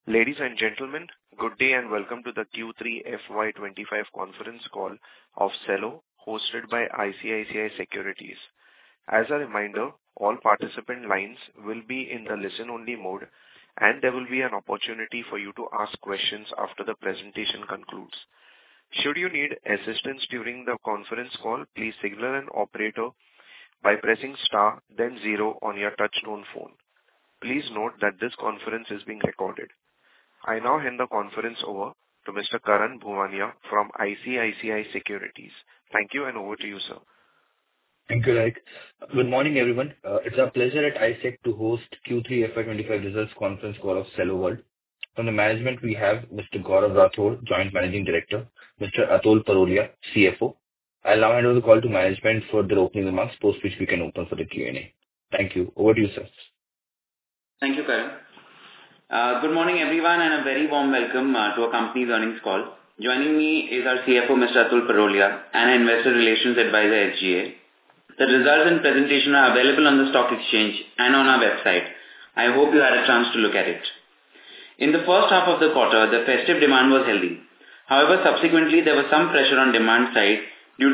Ladies and gentlemen, good day and welcome to the Q3 FY25 conference call of Cello, hosted by ICICI Securities. As a reminder, all participant lines will be in the listen-only mode, and there will be an opportunity for you to ask questions after the presentation concludes. Should you need assistance during the conference call, please signal an operator by pressing star, then zero on your touch-tone phone. Please note that this conference is being recorded. I now hand the conference over to Mr. Karan Bhuwania from ICICI Securities. Thank you, and over to you, sir. Thank you, Raik. Good morning, everyone. It's our pleasure at ISEC to host Q3 FY25 results conference call of Cello World. From the management, we have Mr. Gaurav Rathod, Joint Managing Director, Mr. Atul Parolia, CFO. I'll now hand over the call to management for their opening remarks, post which we can open for the Q&A. Thank you. Over to you, sir. Thank you, Karan. Good morning, everyone, and a very warm welcome to our company's earnings call. Joining me is our CFO, Mr. Atul Parolia, and our Investor Relations Advisor, SGA. The results and presentation are available on the stock exchange and on our website. I hope you had a chance to look at it. In the first half of the quarter, the festive demand was healthy. However, subsequently, there was some pressure on demand side due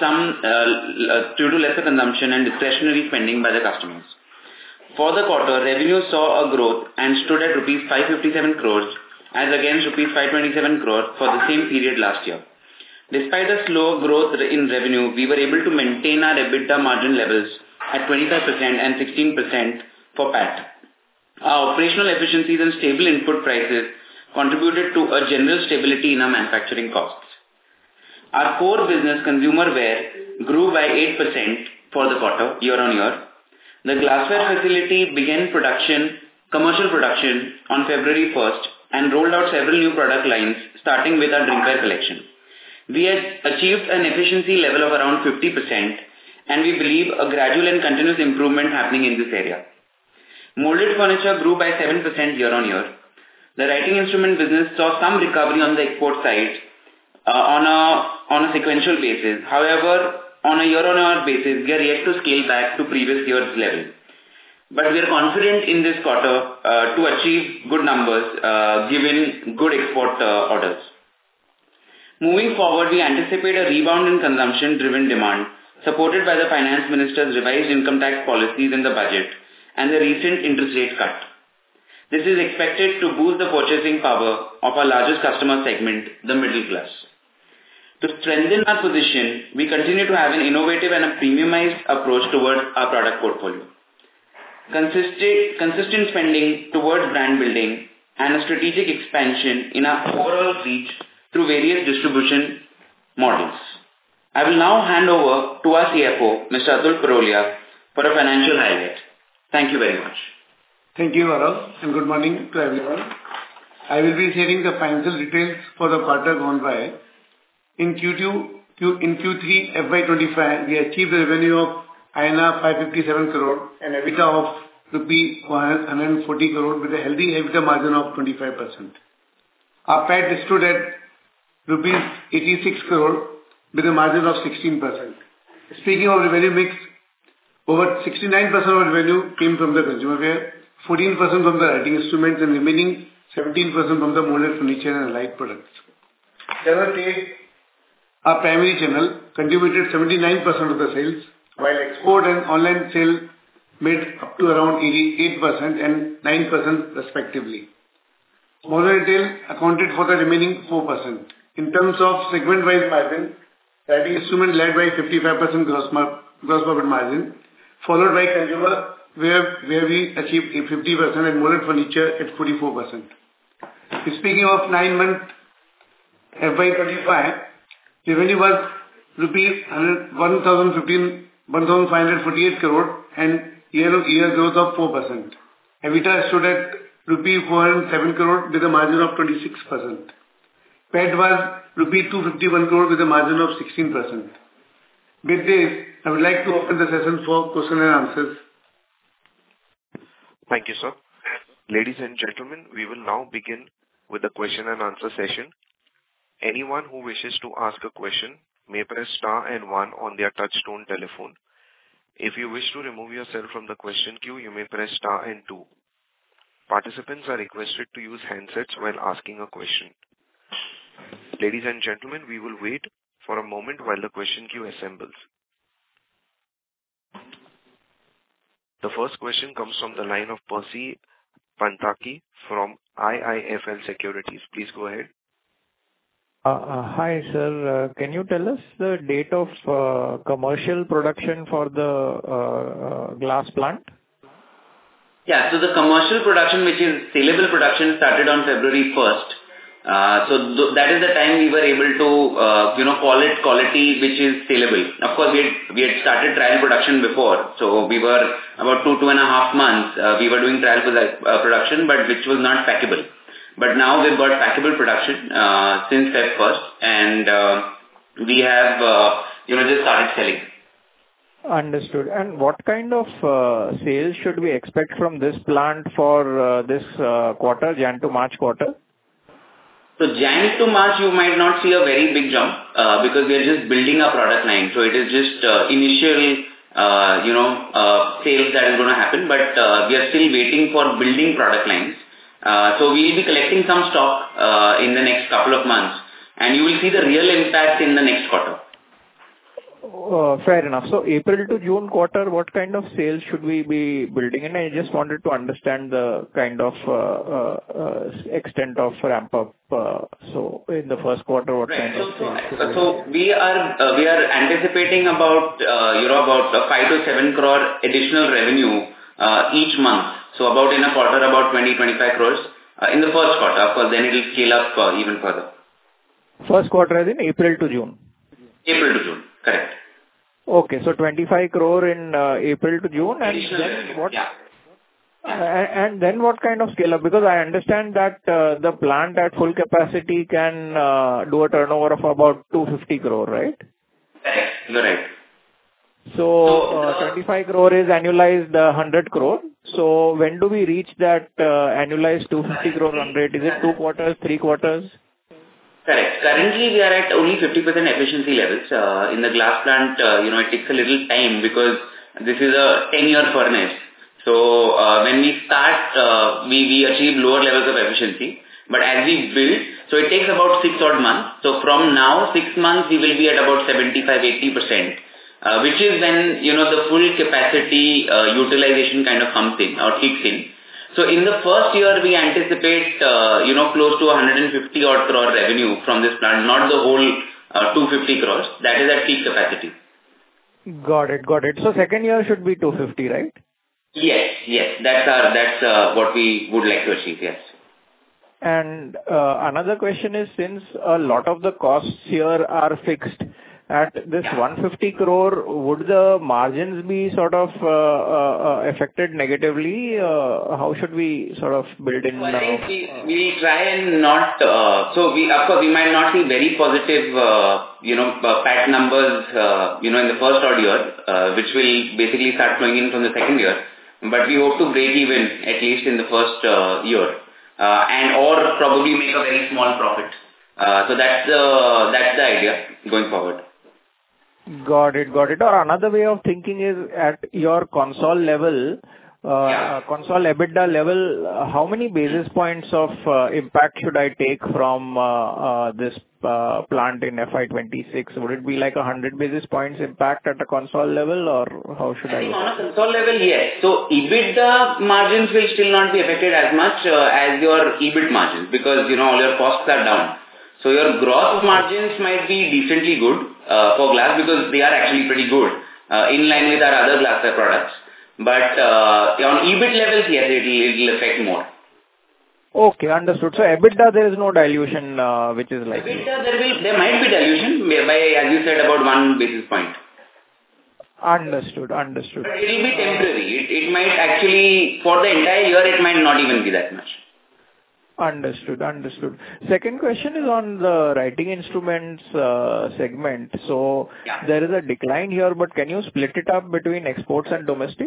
to lesser consumption and discretionary spending by the customers. For the quarter, revenue saw a growth and stood at rupees 557 crores as against rupees 527 crores for the same period last year. Despite a slow growth in revenue, we were able to maintain our EBITDA margin levels at 25% and 16% for PAT. Our operational efficiencies and stable input prices contributed to a general stability in our manufacturing costs. Our core business, consumer wear, grew by 8% for the quarter, year on year. The glassware facility began commercial production on February 1st and rolled out several new product lines, starting with our drinkware collection. We had achieved an efficiency level of around 50%, and we believe a gradual and continuous improvement happening in this area. Molded furniture grew by 7% year on year. The writing instrument business saw some recovery on the export side on a sequential basis. However, on a year-on-year basis, we are yet to scale back to previous year's level. But we are confident in this quarter to achieve good numbers given good export orders. Moving forward, we anticipate a rebound in consumption-driven demand supported by the Finance Minister's revised income tax policies in the budget and the recent interest rate cut. This is expected to boost the purchasing power of our largest customer segment, the middle class. To strengthen our position, we continue to have an innovative and a premiumized approach towards our product portfolio. Consistent spending towards brand building and a strategic expansion in our overall reach through various distribution models. I will now hand over to our CFO, Mr. Atul Parolia, for a financial highlight. Thank you very much. Thank you, Gaurav, and good morning to everyone. I will be sharing the financial details for the quarter gone by. In Q3 FY25, we achieved a revenue of INR 557 crore and EBITDA of rupee 140 crore with a healthy EBITDA margin of 25%. Our PAT stood at rupees 86 crore with a margin of 16%. Speaking of revenue mix, over 69% of revenue came from the consumer wear, 14% from the writing instruments, and remaining 17% from the molded furniture and allied products. General trade, our primary channel, contributed 79% of the sales, while export and online sales made up to around 88% and 9% respectively. Modern retail accounted for the remaining 4%. In terms of segment-wise margin, writing instrument led by 55% gross profit margin, followed by consumer where we achieved 50% and molded furniture at 44%. Speaking of 9-month FY25, revenue was rupees 1,548 crore and year-on-year growth of 4%. EBITDA stood at rupees 407 crore with a margin of 26%. PAT was rupees 251 crore with a margin of 16%. With this, I would like to open the session for question and answers. Thank you, sir. Ladies and gentlemen, we will now begin with the question and answer session. Anyone who wishes to ask a question may press star and one on their touch-tone telephone. If you wish to remove yourself from the question queue, you may press star and two. Participants are requested to use handsets while asking a question. Ladies and gentlemen, we will wait for a moment while the question queue assembles. The first question comes from the line of Percy Panthaki from IIFL Securities. Please go ahead. Hi, sir. Can you tell us the date of commercial production for the glass plant? Yeah. So the commercial production, which is saleable production, started on February 1st. That is the time we were able to, call it quality which is saleable. Of course, we had started trial production before. So we were about 2.5 months. We were doing trial production, but which was not packable. But now we've got packable production since Feb 1st, and we have, just started selling. Understood. And what kind of sales should we expect from this plant for this quarter, Jan to March quarter? So Jan to March, you might not see a very big jump because we are just building a product line. So it is just initial, sales that is going to happen. But we are still waiting for building product lines. So we will be collecting some stock in the next couple of months, and you will see the real impact in the next quarter. Fair enough. So April to June quarter, what kind of sales should we be building? And I just wanted to understand the kind of extent of ramp up. So in the first quarter, what kind of sales? So we are anticipating about 5 to 7 crore additional revenue each month. So about in a quarter, about 20-25 crores in the first quarter. Of course, then it will scale up even further. First quarter as in April to June? April to June, correct. Okay, so 25 crore in April to June, and then what? Yeah. And then what kind of scale up? Because I understand that the plant at full capacity can do a turnover of about 250 crore, right? Correct, you're right. So 25 crore is annualized 100 crore. So when do we reach that annualized 250 crore run rate? Is it 2 quarters, 3 quarters? Correct. Currently, we are at only 50% efficiency levels. In the glass plant, it takes a little time because this is a 10-year furnace. So when we start, we achieve lower levels of efficiency. But as we build, so it takes about 6 odd months. So from now, 6 months, we will be at about 75-80%. Which is when, the full capacity utilization kind of comes in or kicks in. So in the first year, we anticipate, close to 150 odd crore revenue from this plant, not the whole 250 crores. That is at peak capacity. Got it. So second year should be 250, right? Yes. That's what we would like to achieve, yes. And another question is, since a lot of the costs here are fixed, at this 150 crore, would the margins be sort of affected negatively? How should we sort of build in? I think we try and not. Of course, we might not see very positive, PAT numbers, in the first odd year, which will basically start flowing in from the second year. But we hope to break even at least in the first year, or probably make a very small profit. So that's the idea going forward. Got it. Or another way of thinking is at your console level, console EBITDA level, how many basis points of impact should I take from this plant in FY26? Would it be like 100 basis points impact at a console level, or how should I? On a console level, yes. So EBITDA margins will still not be affected as much as your EBIT margins because, all your costs are down. So your gross margins might be decently good for glass because they are actually pretty good in line with our other glassware products. But on EBIT levels, yes, it will affect more. Okay, understood. So EBITDA, there is no dilution, which is like EBITDA, there might be dilution by, as you said, about 1 basis point. Understood. But it will be temporary. It might actually, for the entire year, it might not even be that much. Understood. Second question is on the writing instruments segment. So there is a decline here, but can you split it up between exports and domestic?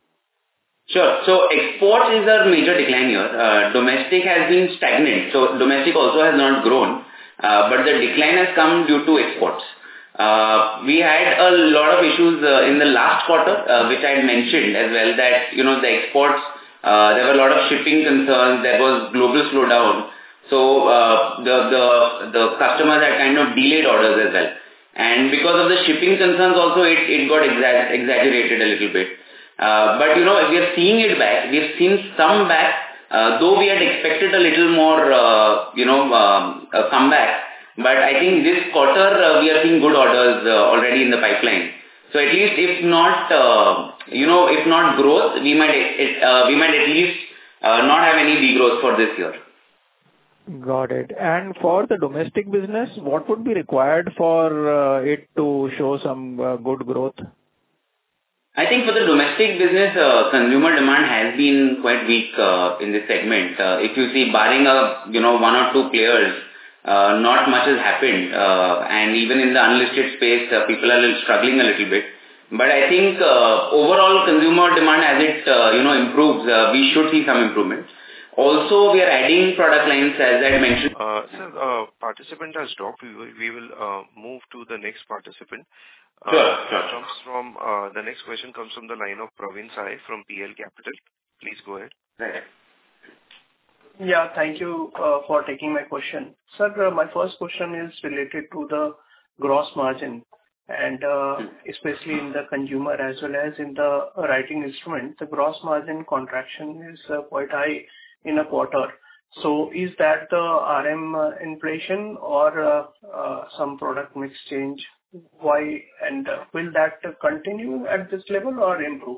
Sure. So exports is a major decline here. Domestic has been stagnant. So domestic also has not grown, but the decline has come due to exports. We had a lot of issues in the last quarter, which I had mentioned as well, that, the exports There were a lot of shipping concerns. There was global slowdown. So the customers had kind of delayed orders as well. And because of the shipping concerns also, it got exaggerated a little bit. But, we are seeing it back. We have seen some back, though we had expected a little more, comeback. But I think this quarter, we are seeing good orders already in the pipeline. So at least if not, if not growth, we might at least not have any degrowth for this year. Got it. And for the domestic business, what would be required for it to show some good growth? I think for the domestic business, consumer demand has been quite weak in this segment. If you see, barring one or two players, not much has happened. And even in the unlisted space, people are struggling a little bit. But I think overall consumer demand, as it improves, we should see some improvement. Also, we are adding product lines, as I mentioned. Sir, participant has dropped. We will move to the next participant. Sure. The next question comes from the line of Praveen Sai from PL Capital. Please go ahead. Right. Yeah, thank you for taking my question. Sir, my first question is related to the gross margin, and especially in the consumer as well as in the writing instrument, the gross margin contraction is quite high in a quarter. So is that the RM inflation or some product mix change? Why, and will that continue at this level or improve?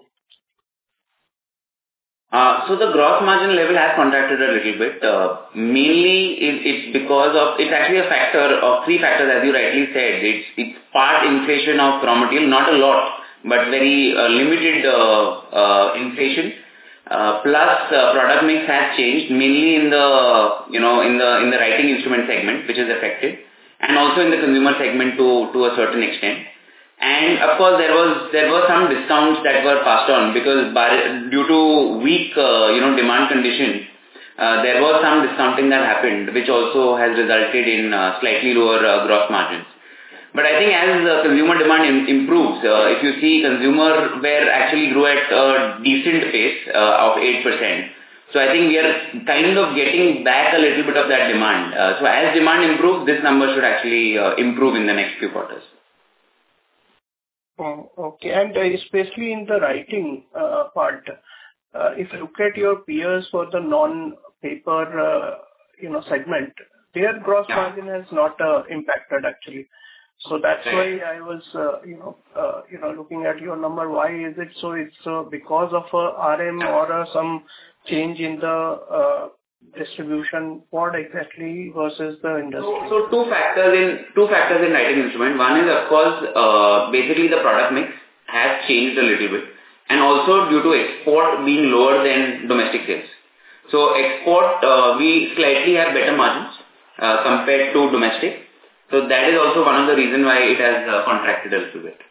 So the gross margin level has contracted a little bit. Mainly it's because of, it's actually a factor of three factors, as you rightly said. It's part inflation of raw material, not a lot, but very limited inflation. Plus product mix has changed, mainly in the, in the writing instrument segment, which is affected, and also in the consumer segment to a certain extent. And of course, there were some discounts that were passed on because due to weak, demand conditions, there was some discounting that happened, which also has resulted in slightly lower gross margins. But I think as consumer demand improves, if you see, consumer wear actually grew at a decent pace of 8%. So I think we are kind of getting back a little bit of that demand. So as demand improves, this number should actually improve in the next few quarters. Okay, and especially in the writing part, if you look at your peers for the non-paper, segment, their gross margin has not impacted actually. So that's why I was, looking at your number. Why is it so? It's because of RM or some change in the distribution. What exactly versus the industry? So two factors in writing instrument. One is, of course, basically the product mix has changed a little bit, and also due to export being lower than domestic sales. So export, we slightly have better margins compared to domestic. So that is also one of the reasons why it has contracted a little bit.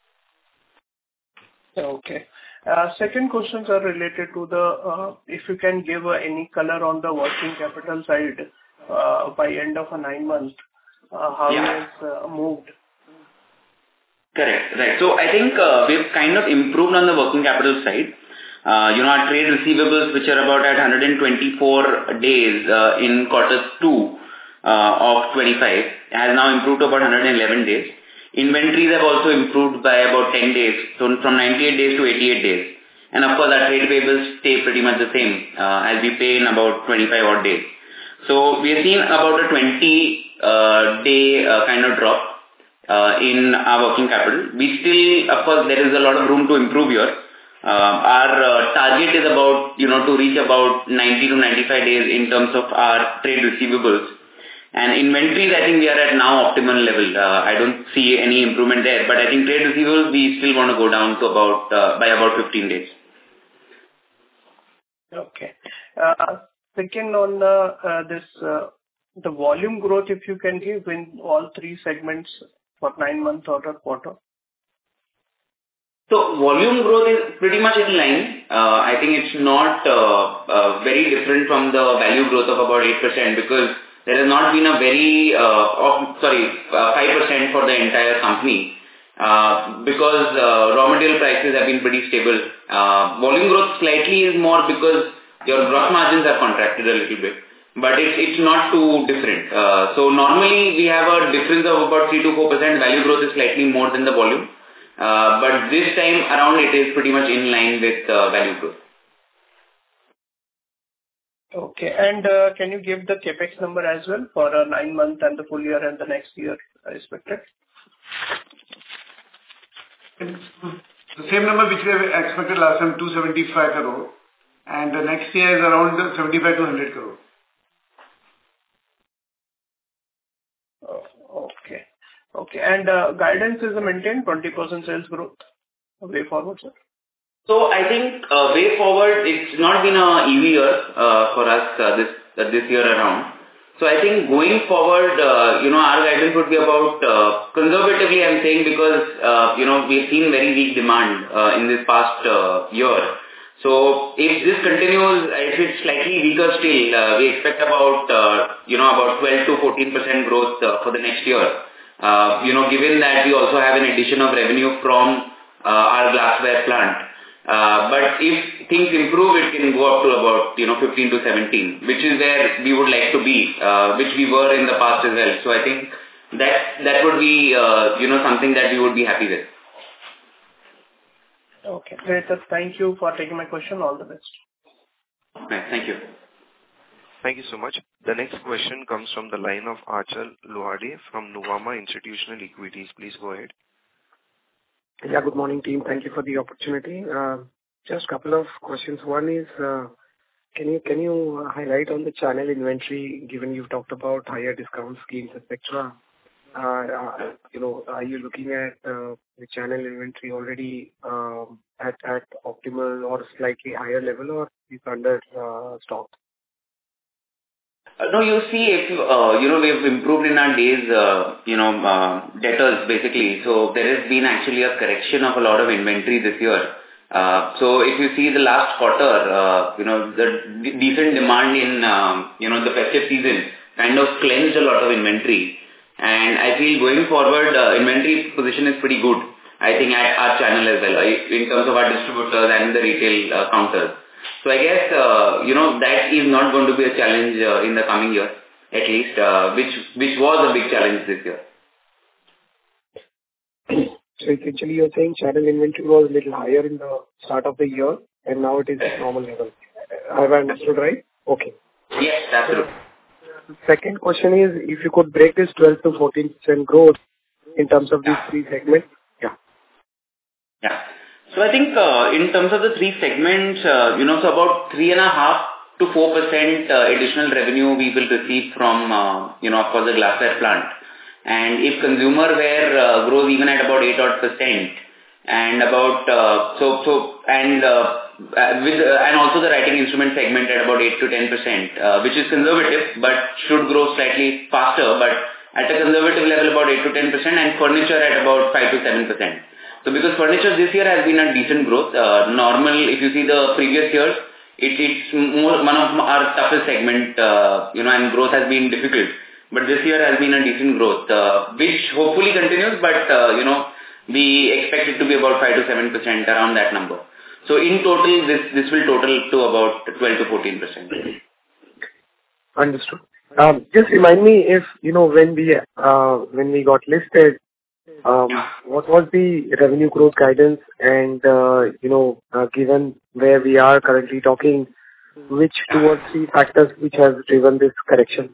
Okay. Second questions are related to the, if you can give any color on the working capital side by end of 9 months, how it has moved. Correct. Right. So I think we've kind of improved on the working capital side. Our trade receivables, which are about at 124 days in Q2 of 25, has now improved to about 111 days. Inventories have also improved by about 10 days, so from 98 days to 88 days. And of course, our trade payables stay pretty much the same as we pay in about 25 odd days. So we have seen about a 20-day kind of drop in our working capital. We still, of course, there is a lot of room to improve here. Our target is about, to reach about 90 to 95 days in terms of our trade receivables. And inventories, I think we are at now optimal level. I don't see any improvement there, but I think trade receivables, we still want to go down to by about 15 days. Okay. Second on the volume growth, if you can give in all three segments for 9 months or a quarter. So volume growth is pretty much in line. I think it's not very different from the value growth of about 8% because there has not been a very, 5% for the entire company. because raw material prices have been pretty stable. Volume growth slightly is more because your gross margins are contracted a little bit, but it's not too different. So normally we have a difference of about 3 to 4%. Value growth is slightly more than the volume, but this time around it is pretty much in line with value growth. Okay. And can you give the CapEx number as well for a 9-month and the full year and the next year expected? The same number which we have expected last time, 275 crore, and the next year is around 75 to 100 crore. Okay. Okay. And guidance is maintained 20% sales growth way forward, sir? So I think way forward, it's not been an easy year for us this year around. So I think going forward, our guidance would be about, conservatively I'm saying, because, we've seen very weak demand in this past year. So if this continues, if it's slightly weaker still, we expect about 12 to 14% growth for the next year. Given that we also have an addition of revenue from our glassware plant. But if things improve, it can go up to about 15 to 17, which is where we would like to be, which we were in the past as well. So I think that would be something that we would be happy with. Okay, great, sir. Thank you for taking my question. All the best. Right, thank you. Thank you so much. The next question comes from the line of Achal Lohade from Nuvama Institutional Equities. Please go ahead. Yeah, good morning, team. Thank you for the opportunity. Just a couple of questions. One is, can you highlight on the channel inventory, given you've talked about higher discount schemes, etc. Are you looking at the channel inventory already at optimal or slightly higher level, or is under stock? No, you see, if we've improved in our days, debtors basically. So there has been actually a correction of a lot of inventory this year. So if you see the last quarter, the decent demand in the festive season kind of cleansed a lot of inventory. And I feel going forward, inventory position is pretty good. I think at our channel as well, in terms of our distributors and the retail counters. So I guess, that is not going to be a challenge in the coming year, at least, which was a big challenge this year. So essentially you're saying channel inventory was a little higher in the start of the year and now it is at normal level. Have I understood right? Okay. Yes, absolutely. Second question is, if you could break this 12 to 14% growth in terms of these three segments. Yeah. So I think in terms of the three segments, so about 3.5 to 4% additional revenue we will receive from, of course, the glassware plant. And if consumer wear grows even at about 8% and about, and also the writing instrument segment at about 8 to 10%, which is conservative, but should grow slightly faster, but at a conservative level about 8 to 10%, and furniture at about 5 to 7%. So because furniture this year has been a decent growth, normal, if you see the previous years, it's more one of our toughest segment, and growth has been difficult. But this year has been a decent growth, which hopefully continues, but, we expect it to be about 5 to 7% around that number. So in total, this will total to about 12 to 14%. Understood. Just remind me if, when we got listed, what was the revenue growth guidance and, given where we are currently talking, which 2 or 3 factors which have driven this correction?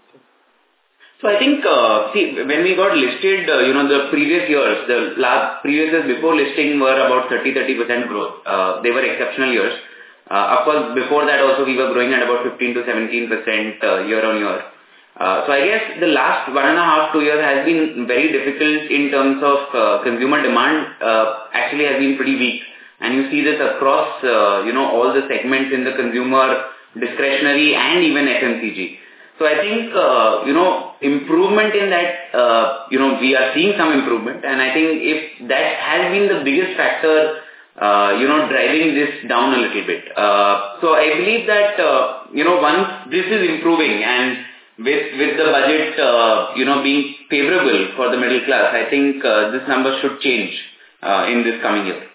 So I think, when we got listed, the previous years, previous years before listing were about 30% growth. They were exceptional years. Of course, before that also we were growing at about 15 to 17% year on year. So I guess the last 1.5 to 2 years has been very difficult in terms of consumer demand, actually has been pretty weak. And you see this across, all the segments in the consumer, discretionary and even FMCG. So I think, improvement in that, we are seeing some improvement. And I think if that has been the biggest factor, driving this down a little bit. So I believe that, once this is improving and with the budget, being favorable for the middle class, I think this number should change in this coming year.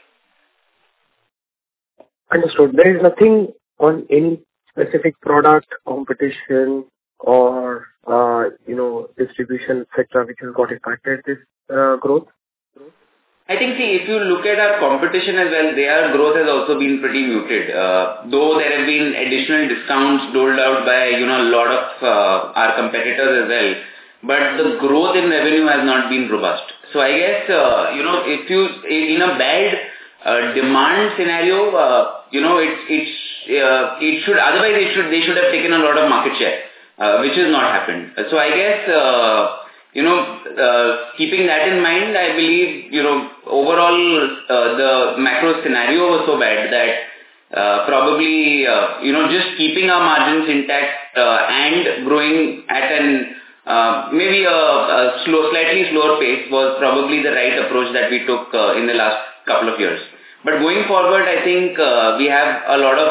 Understood. There is nothing on any specific product, competition, or distribution, etc., which has got impacted this growth? I think, if you look at our competition as well, their growth has also been pretty muted. Though there have been additional discounts doled out by, a lot of our competitors as well. But the growth in revenue has not been robust. So I guess, if you, in a bad demand scenario, it should, otherwise they should have taken a lot of market share, which has not happened. So I guess, keeping that in mind, I believe, overall, the macro scenario was so bad that probably, just keeping our margins intact and growing at an maybe a slightly slower pace was probably the right approach that we took in the last couple of years. But going forward, I think we have a lot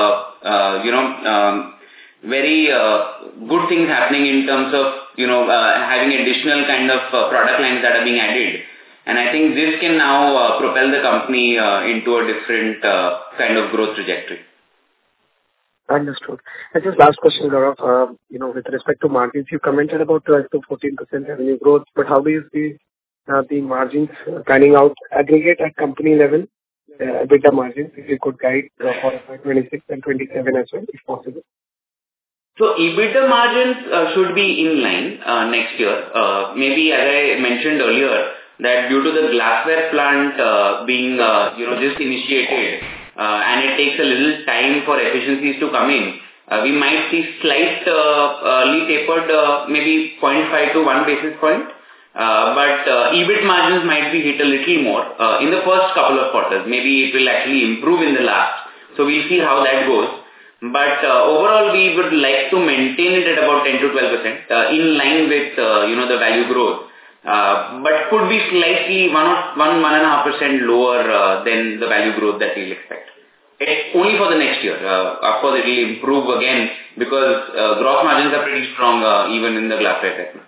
of, very good things happening in terms of, having additional kind of product lines that are being added. And I think this can now propel the company into a different kind of growth trajectory. Understood. And just last question, Gaurav, with respect to margins, you commented about 12 to 14% revenue growth, but how do you see the margins panning out aggregate at company level, EBITDA margins, if you could guide for 26 and 27 as well, if possible? So EBITDA margins should be in line next year. Maybe as I mentioned earlier, that due to the glassware plant being just initiated and it takes a little time for efficiencies to come in, we might see slightly tapered, maybe 0.5 to 1 basis point. But EBIT margins might be hit a little more in the first couple of quarters. Maybe it will actually improve in the last. So we'll see how that goes. But overall, we would like to maintain it at about 10 to 12% in line with the value growth. But could be slightly 1.5% lower than the value growth that we'll expect. Only for the next year. Of course, it will improve again because gross margins are pretty strong even in the glassware segment.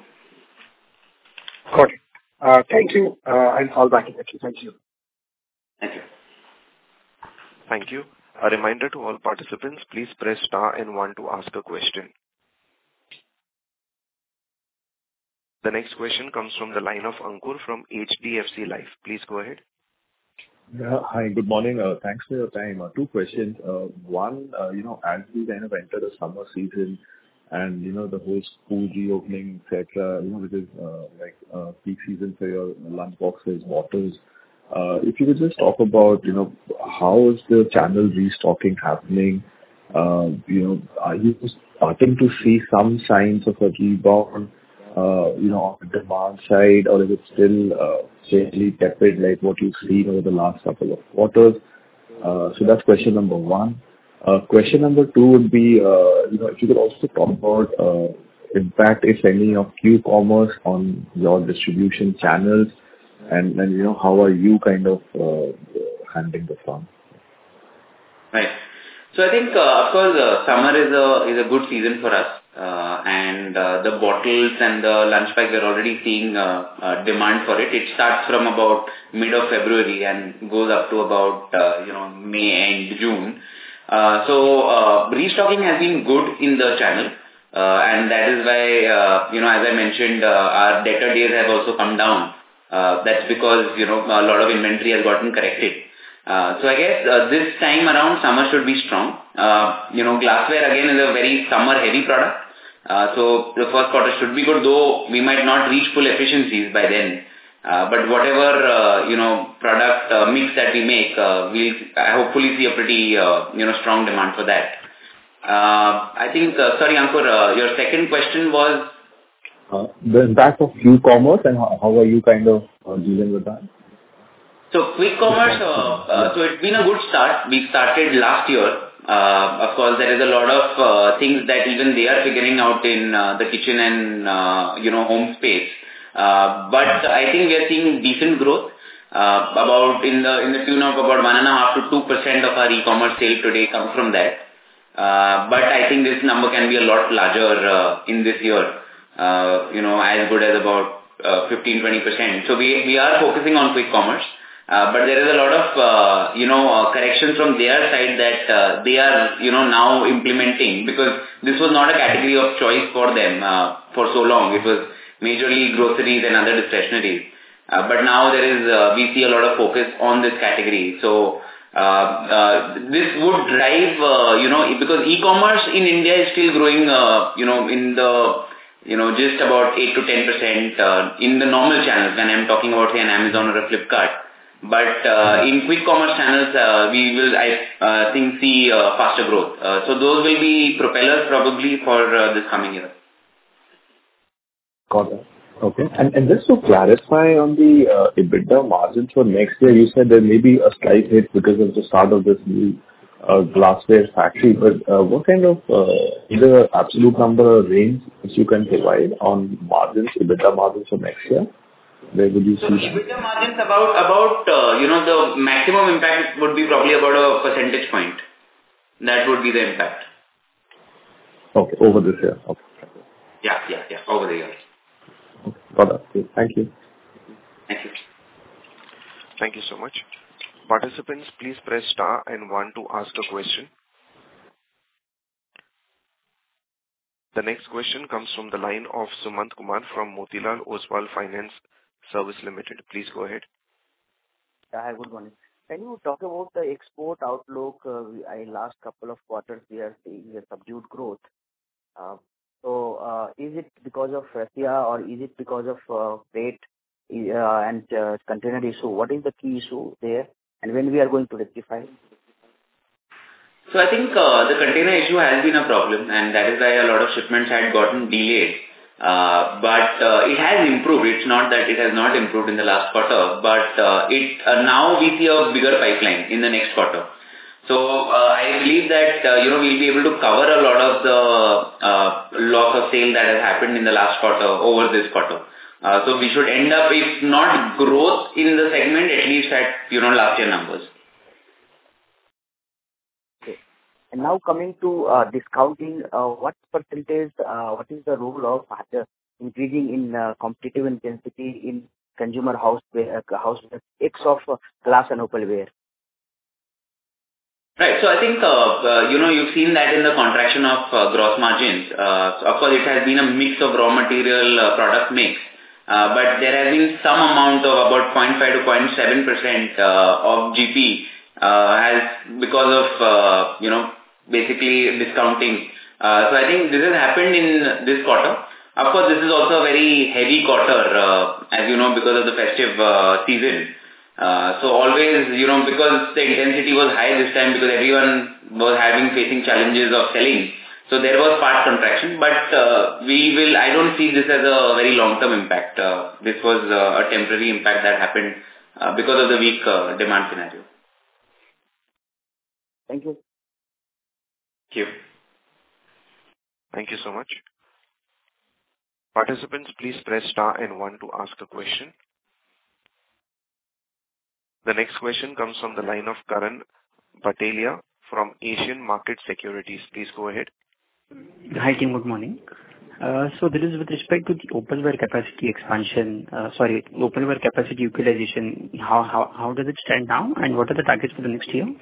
Got it. Thank you. I'll fall back in the queue. Thank you. Thank you. Thank you. A reminder to all participants, please press star and 1 to ask a question. The next question comes from the line of Ankur from HDFC Life. Please go ahead. Yeah, hi, good morning. Thanks for your time. 2 questions. One, as we kind of enter the summer season and, the whole school reopening, etc., which is peak season for your lunch boxes, bottles. If you could just talk about, how is the channel restocking happening? Are you starting to see some signs of a rebound, on the demand side, or is it still fairly tepid like what you've seen over the last couple of quarters? So that's question number 1. Question number 2 would be, if you could also talk about impact, if any, of Q-commerce on your distribution channels, and how are you kind of handling the farm? Right. So I think, of course, summer is a good season for us, and the bottles and the lunch bags, we're already seeing demand for it. It starts from about mid of February and goes up to about May and June. So restocking has been good in the channel, and that is why as I mentioned, our debtor days have also come down. That's because a lot of inventory has gotten corrected. So I guess this time around summer should be strong. Glassware again is a very summer heavy product. So the first quarter should be good, though we might not reach full efficiencies by then. But whatever product mix that we make, we'll hopefully see a pretty strong demand for that. I think sorry Ankur, your second question was the impact of Q-commerce and how are you kind of dealing with that? So quick commerce, so it's been a good start. We started last year. Of course, there is a lot of things that even they are figuring out in the kitchen and home space. But I think we are seeing decent growth. About in the tune of about 1.5 to 2% of our e-commerce sale today comes from that. But I think this number can be a lot larger in this year, as good as about 15-20%. So we are focusing on quick commerce, but there is a lot of corrections from their side that they are now implementing, because this was not a category of choice for them for so long. It was majorly groceries and other discretionaries. But now we see a lot of focus on this category. So this would drive, because e-commerce in India is still growing, in the, just about 8 to 10% in the normal channels, when I'm talking about, say, an Amazon or a Flipkart. But in quick commerce channels, we will, I think, see faster growth. So those will be propellers probably for this coming year. Got it. Okay. And just to clarify on the EBITDA margins for next year, you said there may be a slight hit because of the start of this new glassware factory. But what kind of either absolute number or range which you can provide on margins, EBITDA margins for next year? Where would you see that? EBITDA margins about the maximum impact would be probably about a percentage point. That would be the impact. Okay, over this year. Okay. Yeah, over the year. Okay, got it. Thank you. Thank you. Thank you so much. Participants, please press star and 1 to ask a question. The next question comes from the line of Sumant Kumar from Motilal Oswal Finance Service Limited. Please go ahead. Hi, good morning. Can you talk about the export outlook? Last couple of quarters we are seeing a subdued growth. So is it because of Russia or is it because of freight and container issue? What is the key issue there, and when we are going to rectify? So I think the container issue has been a problem, and that is why a lot of shipments had gotten delayed. But it has improved. It's not that it has not improved in the last quarter, but now we see a bigger pipeline in the next quarter. So I believe that we'll be able to cover a lot of the loss of sale that has happened in the last quarter over this quarter. So we should end up, if not growth in the segment, at least at last year numbers. Okay. And now coming to discounting, what percentage? What is the role of increasing in competitive intensity in consumer houseware, X of glass and opalware? Right. So I think, you've seen that in the contraction of gross margins. Of course, it has been a mix of raw material product mix. But there has been some amount of about 0.5 to 0.7% of GP because of, basically discounting. So I think this has happened in this quarter. Of course, this is also a very heavy quarter, as you know, because of the festive season. So always, because the intensity was high this time, because everyone was facing challenges of selling. So there was part contraction, but I don't see this as a very long-term impact. This was a temporary impact that happened because of the weak demand scenario. Thank you. Thank you. Thank you so much. Participants, please press star and 1 to ask a question. The next question comes from the line of Karan Bhatelia from Asian Market Securities. Please go ahead. Hi team, good morning. So this is with respect to the opalware capacity expansion, opalware capacity utilization. How does it stand now, and what are the targets for the next year?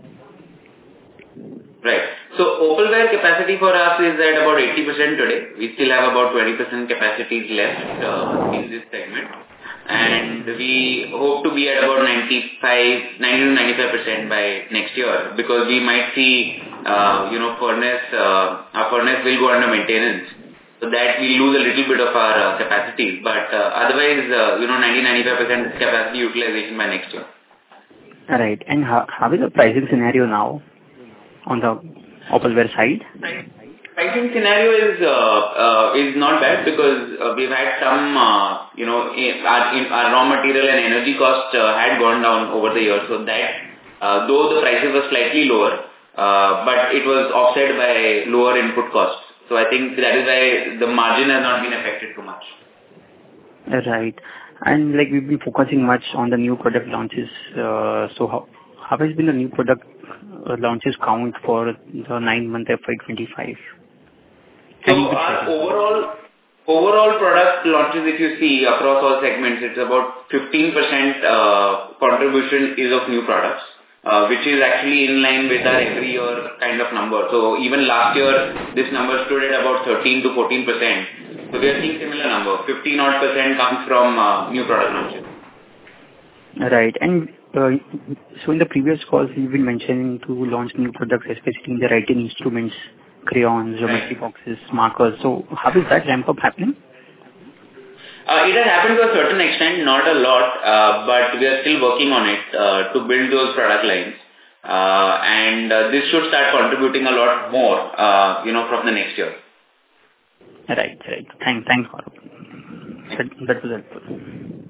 Right. So opalware capacity for us is at about 80% today. We still have about 20% capacities left in this segment. And we hope to be at about 90 to 95% by next year, because we might see, our furnace will go under maintenance. So that we lose a little bit of our capacity. But otherwise, 90-95% capacity utilization by next year. All right. And how is the pricing scenario now on the opalware side? Pricing scenario is not bad, because we've had some, our raw material and energy costs had gone down over the years. So that, though the prices were slightly lower, but it was offset by lower input costs. So I think that is why the margin has not been affected too much. Right. And we've been focusing much on the new product launches. So how has been the new product launches count for the 9-month FY25? So our overall product launches, if you see across all segments, it's about 15% contribution is of new products, which is actually in line with our every year kind of number. So even last year, this number stood at about 13 to 14%. So we are seeing similar number. 15 odd % comes from new product launches. Right. And so in the previous calls, you've been mentioning to launch new products, especially in the writing instruments, crayons, geometry boxes, markers. So how is that ramp up happening? It has happened to a certain extent, not a lot, but we are still working on it to build those product lines. And this should start contributing a lot more, from the next year. Right. Thanks, Gaurav. That was helpful.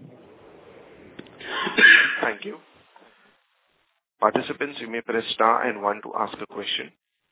Thank you. Participants, you may press star and 1 to ask a question.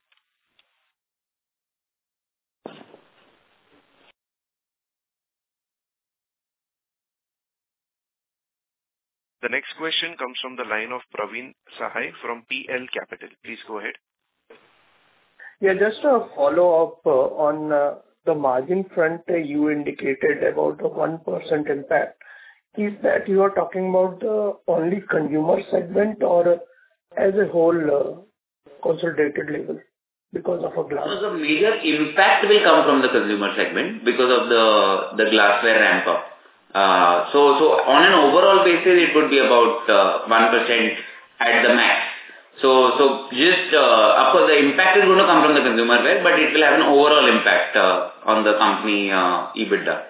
The next question comes from the line of Praveen Sahay from PL Capital. Please go ahead. Yeah, just a follow-up on the margin front. You indicated about the 1% impact. Is that you are talking about the only consumer segment or as a whole consolidated level because of a glass? So the major impact will come from the consumer segment because of the glassware ramp up. So on an overall basis, it would be about 1% at the max. So just, of course, the impact is going to come from the consumer wear, but it will have an overall impact on the company EBITDA.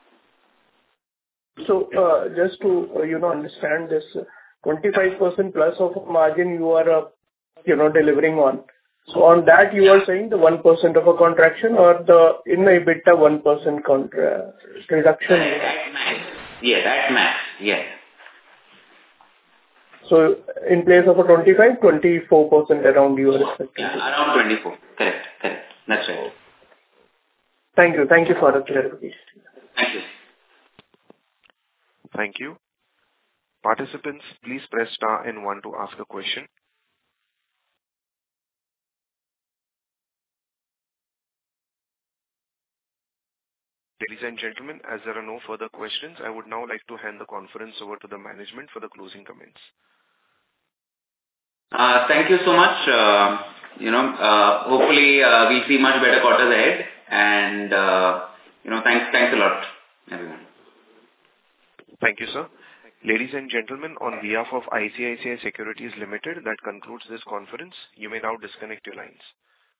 So just to, understand this, 25% plus of margin you are, delivering on. So on that, you are saying the 1% of a contraction or in the EBITDA 1% reduction? At max. Yes, at max. Yes. So in place of a 25, 24% around you are expecting? Yeah, around 24. Correct. That's right. Thank you for the clarification. Thank you. Thank you. Participants, please press star and 1 to ask a question. Ladies and gentlemen, as there are no further questions, I would now like to hand the conference over to the management for the closing comments. Thank you so much. Hopefully we'll see much better quarters ahead. And, thanks a lot, everyone. Thank you, sir. Ladies and gentlemen, on behalf of ICICI Securities Limited, that concludes this conference. You may now disconnect your lines.